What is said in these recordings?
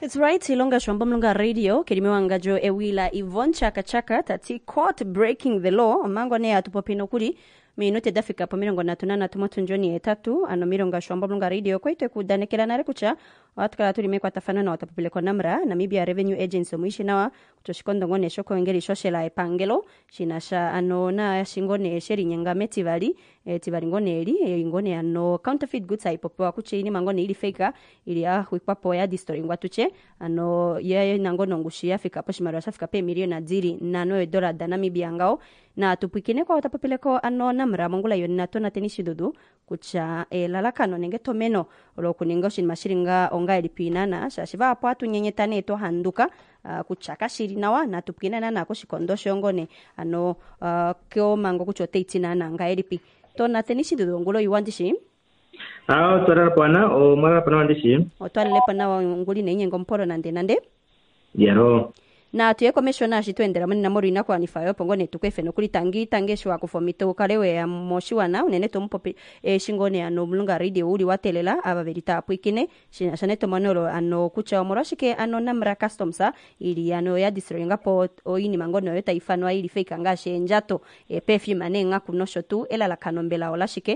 It's right, Ilonga Shwamba Mlunga Radio, Kilimewangajo Ewila Yvonne Chaka tati court breaking the law, mango ne atupopino kuri, minute dafika po mirongo natunana tumotunjoni etatu, ano mironga Shwamba Mlunga Radio, kwa ite kudanekela nare kucha, watukala tuli mekwa tafano na watapupile kwa namra, Namibia Revenue Agency muishi nawa, kutoshikondo ngone shoko ngeli shoshela epangelo, shinasha ano na shingone sheri nyanga metivali, tibali ngone eli, ngone ano counterfeit goods haipopewa kuche ini mangone ili fake ili huikwapo ya distori ngwatuche, ano ye nangono ngushia fika po shimarasha fika pe milioni adiri $9 da Namibia ngao, na tupikine kwa watapupileko ano namra mongula yoni natona tenishi dudu, kucha lalakano nenge tomeno, olo kuningo shin mashiringa onga elipinana, shashiva hapo atu nyenyetane eto handuka, kuchaka shirinawa na tupikine na kushikondo shongone, ano kyo mango kuchote itinana nga elipi. Tona tenishi dudu ngulo yuwandishi? Tuarara pana o mara pana wandishi. Tuarale pana wanguli na inyengo mporo nande. Yaro. Na tuye komishona shituendera mani namoro inakwa nifayo pongone tukwefe no kuli tangesho akufomito ukalewe ya moshiwana unene tompope shingone ano Mlunga Radio uli watelela abaverita apwikine shaneto manolo ano kucha omoroshike ano namra customsa ili ano ya disroinga po oini mangono yota ifanwa ili fake ngashe njato pefi manenga kunosho tu ela la kanombela olashike.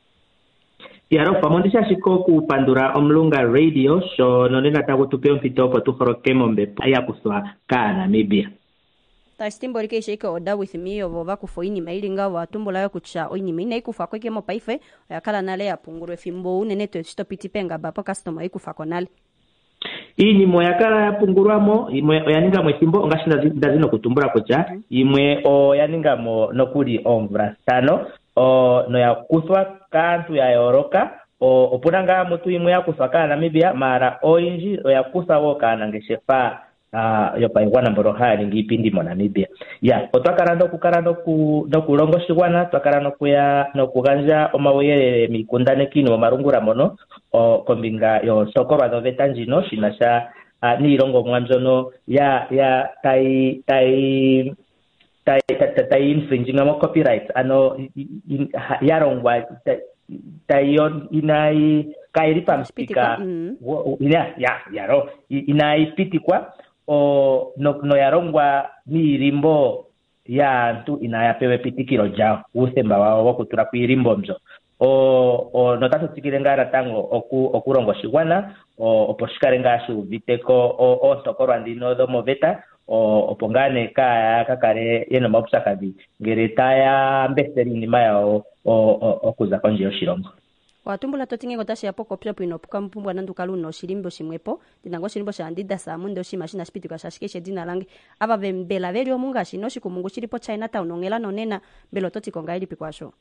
Yaro pamondisha shiko kupandura Mlunga Radio show nonena tago tupeo mpito po tuhoroke mombe aya kuswa ka Namibia. Tastimbo rike shiko oda with me ovova kufoini mailinga wa tumbula yo kucha oini mina ikufa kweke mo paife yakala nale ya punguru fimbo unene to stopiti penga bapo customer ikufa konale. Ini moyakala ya punguramo imwe oyaninga mwesimbo ongashinda dazino kutumbura kucha imwe oyaninga mo nokuri omvra tano no ya kuswa kantu ya yoroka opunanga mutu imwe ya kuswa kana Namibia mara oinji ya kuswa wo kana ngeshefa yopa igwana mboro hali ngipindi mo Namibia ya otwakarando kulongo shigwana twakarando kuya no kuganja omawuyele mikundane kino marungura mono kombinga yo sokorwa do vetanjino shinasha ni longo mwanzono ya tai infringing mo copyright ano yarongwa tayon inai kairipa mspika yaro inai pitikwa no yarongwa ni rimbo ya ntu inayapewe pitikiro jao usemba wao kutura kuirimbo mzo no tatu tikirengara tango okurongo shigwana oposhikarenga shu viteko ontokorwa ndino do moveta opongane kakare yeno mapusakazi ngereta ya mbeseri nima yao okuza konje yoshirongo. Watumbula totinge ngotashi ya poko pyo pino puka mpumbwa nandu kaluno shirimbo shimwepo dinango shirimbo shandida samundo shimashina spitu ka shashikeshe dina langi aba bembela veri omunga shinoshi kumungu shiripo Chinatown ongela nonena belo toti konga ili pikwasho.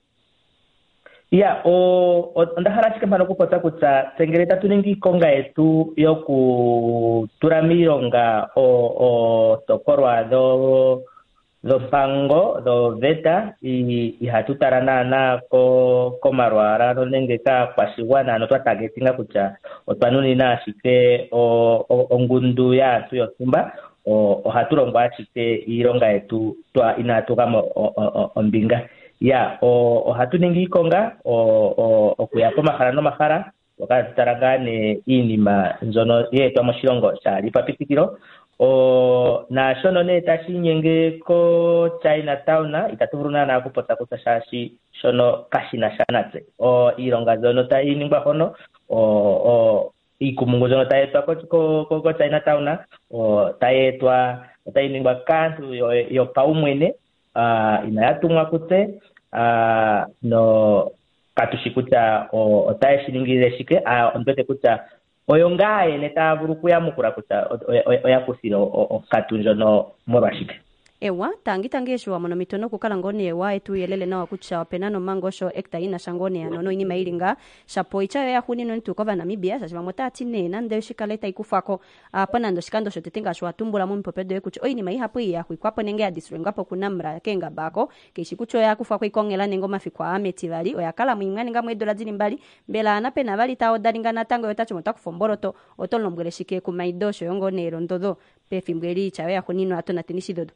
Ya ndahara chikambano kupota kutsa tengereta tuningi konga etu yoku turamironga tokorwa do pango do veta ihatutarana na ko marwara no nenge ka kwashigwana no twatagetinga kutsa otwanuni na shike ongundu ya tu yotumba haturongwa achite ironga etu twa inatugamo ombinga ya hatuningi konga okuya po mahara no mahara wakatarangane inima nzono yetu amoshilongo chali papitikiro na shono ne tashinyenge ko Chinatown itatuvuruna na kupota kutashashi shono kashina shanatse ironga zono tainingwa hono ikumungu zono taetwa ko Chinatown taetwa tainingwa kantu yo paumwene inayatumwa kutse no katushikuta otaeshiningire shike ondote kuta oyongaye netavuru kuyamukura kuta oyakusiro katunjo no morashike ewa tangitangesho wa monomitono kukala ngone ewa etu yelele na wakucha wapenano mangosho ekta ina shangone anono ini mailinga shapo ichayo ya hunino nitu kova Namibia sasa mota atine nande shikaleta ikufako pana ndo shikando shotetenga shwa tumbula mu mpopedo ekucho oini mai hapo ya kuikwapo nenge ya disrengapo kunamra kenga bako kishikucho ya kufako ikongela nengo mafikwa ametivali oyakala mwingani ngamwe dola zili mbali mbela anapena bali tao dalinga natango yotacho mota kufomboroto otolo mbwele shike kumaidosho yongo nero ndodo pefimbweli ichayo ya hunino atona tinisidodo.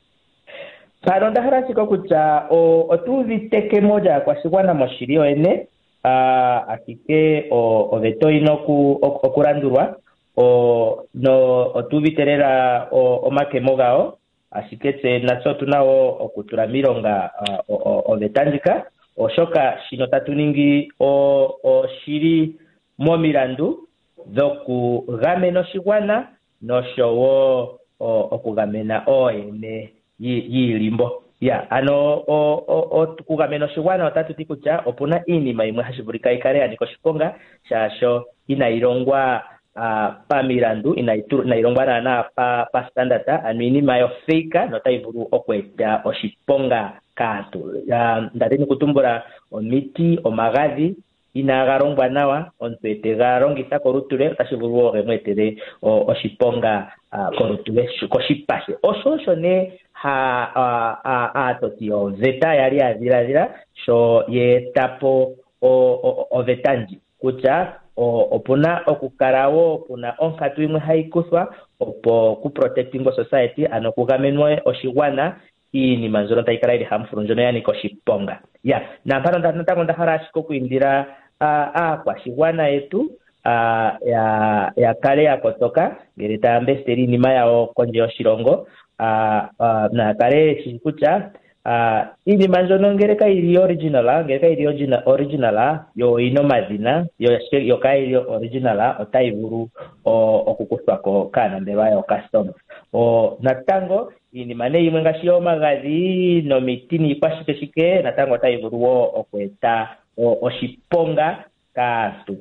Paronda harachiko kucha otuviteke moja kwa shigwana moshirio ene akike oveto inoku okurandurwa otuviterera omakemo gawo, ashike tse natso tunawo okutula miilonga ovetandjika, oshoka shino tatu ningi oshili momilandu dhokugamena oshigwana noshowo okugamena ooyene yiilimbo. Okugamena oshigwana otatu ti kutya opuna iinima yimwe hashi vulika yikale yanika oshiponga shaasho inayi longwa pamilandu, inayi longwa naana pa standard, ano iinima yo fake notayi vulu okweeta oshiponga kaantu. Ndadhini kutumbula omiti, omagadhi inaaga longwa nawa, omuntu etega longitha kolutu lwe, otashi vulu wo gemweetele oshiponga kolutu lwe, koshipa she. Osho nee aatoti yoveta yali yadhiladhila sho yeetapo ovetandji kutya opuna okukala wo puna onkatu yimwe hayi kuthwa opo ku protecting society, ano kugamenwe oshigwana iinima mbyono tayi kala yili harmful, mbyono yanika oshiponga. Nampano natango ndahala ashike okwiindila aakwashigwana yetu ya kale ya kotoka ngele taya mbesitele iinima yawo kondje yoshilongo, na kale yeshi kutya iinima mbyono ngele kayili original yo oyina omadhina yo kayili original otayi vulu okukuthwako kaanambelwa yookastoma. Natango iinima yimwe ngaashi omagadhi nomiti niikwashikeshike natango otayi vulu wo okweeta oshiponga kaantu.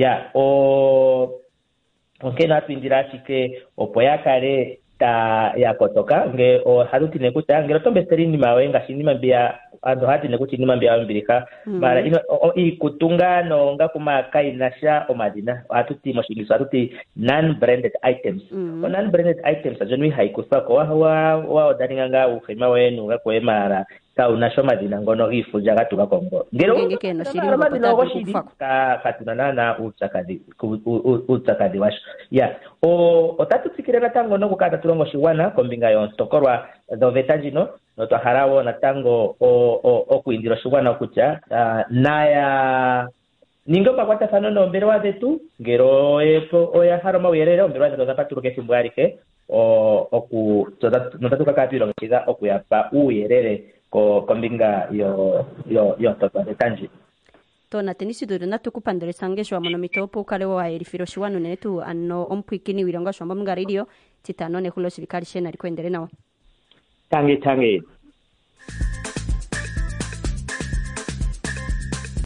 Onkene atwindila ashike opo ya kale ya kotoka. Ohatu tine kutya ngele oto mbesitele iinima yoye ngaashi iinima mbiya aantu ohaya tine kutya iinima mbiya yombiliha, mara iikutu no ngaku kayinasha omadhina, moshingisi ohatu ti non-branded items. Non-branded items mbyono ihayi kuthwako, wa odaninga ngaa uuhema woye nuugaku woye mara kaunasha omadhina ngono giifundja ga tulwa kongo. Ngele omadhina goshili katuna naana uupyakadhi washo. Otatu tsikile natango nokukala tatu longo oshigwana kombinga yoontokolwa dhovetandjino, notwahala wo natango okwiindila oshigwana kutya naya ninge omakwatathano noombelewa dhetu ngele oya hala omauyelele. Oombelewa dhetu odha patuluka ethimbo alihe, notatu kakala twiilongekidha okuyapa uuyelele kombinga yoontokolwa dhetandji. Tona tenisido natukupandole sange shwamono mitopo ukale wayelifira oshigwana unene tu ano ompwikini wilonga shwamba mga radio titano nehulo shirikali shena likuendele nawa. Tange